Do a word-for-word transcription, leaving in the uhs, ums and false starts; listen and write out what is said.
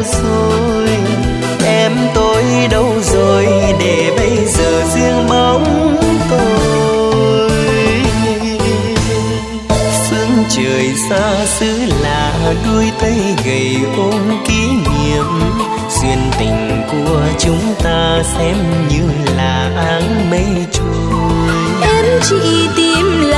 rồi, em tôi đâu rồi để bây giờ riêng bóng tôi. Phương trời xa xứ lạ, đôi tay gầy ôm kỷ niệm, duyên tình của chúng ta xem như là áng mây trôi. Em chỉ tìm